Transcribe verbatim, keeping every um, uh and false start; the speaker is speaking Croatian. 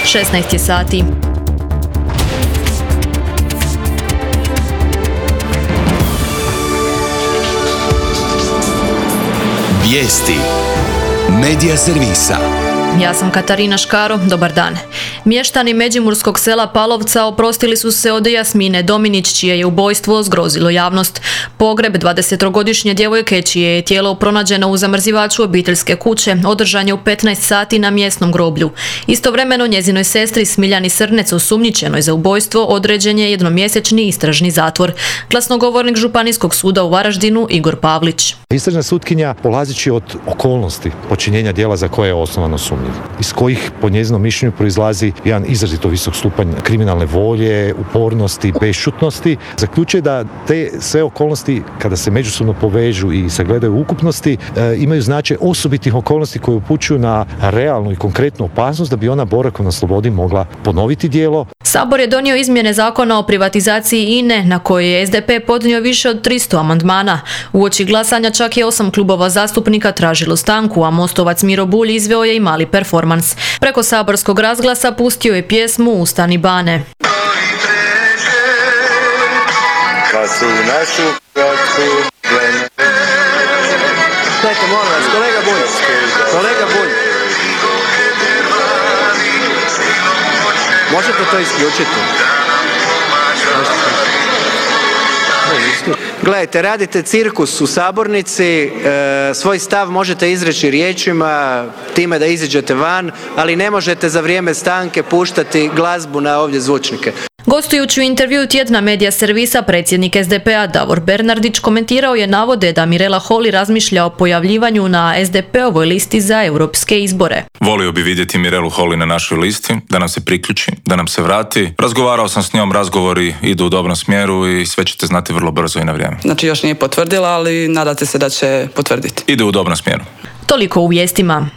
šesnaest je sati. Vijesti Medija servisa. Ja sam Katarina Škaro, dobar dan. Mještani međimurskog sela Palovca oprostili su se od Jasmine Dominić, čije je ubojstvo zgrozilo javnost. Pogreb dvadesetogodišnje djevojke, čije je tijelo pronađeno u zamrzivaču obiteljske kuće, održan je u petnaest sati na mjesnom groblju. Istovremeno njezinoj sestri Smiljani Srnec, osumnjičenoj za ubojstvo, određen je jednomjesečni istražni zatvor. Glasnogovornik Županijskog suda u Varaždinu Igor Pavlić. Istražna sutkinja, polazeći od okolnosti počinjenja djela za koje je osnovano sumnjiv, iz kojih po njezinom mišljenju proizlazi jedan izrazito visok stupanj kriminalne volje, upornosti, bešćutnosti, zaključuje da te sve okolnosti, kada se međusobno povežu i sagledaju u ukupnosti, e, imaju značaj osobitih okolnosti koje upućuju na realnu i konkretnu opasnost da bi ona boravkom na slobodi mogla ponoviti djelo. Sabor je donio izmjene zakona o privatizaciji I N E, na koje je S D P podnio više od tristo amandmana. Uoči glasanja čak je osam klubova zastupnika tražilo stanku, a Mostovac Miro Bulj izveo je i mali performans. Preko saborskog razglasa pustio je pjesmu Ustani bane. Kad su našu Hrvatsku pleme. Dajte, molim vas, kolega Bulj, kolega Bulj. Možete to isključiti? Gledajte, radite cirkus u sabornici, e, svoj stav možete izreći riječima, time da iziđete van, ali ne možete za vrijeme stanke puštati glazbu na ovdje zvučnike. Gostujući u intervjuu tjedna Medija servisa, predsjednik S D P-a Davor Bernardić komentirao je navode da Mirela Holy razmišlja o pojavljivanju na S D P-ovoj listi za europske izbore. Volio bi vidjeti Mirelu Holy na našoj listi, da nam se priključi, da nam se vrati. Razgovarao sam s njom, razgovori idu u dobrom smjeru i sve ćete znati vrlo brzo i na vrijeme. Znači još nije potvrdila, ali nadate se da će potvrditi. Ide u dobrom smjeru. Toliko u vijestima.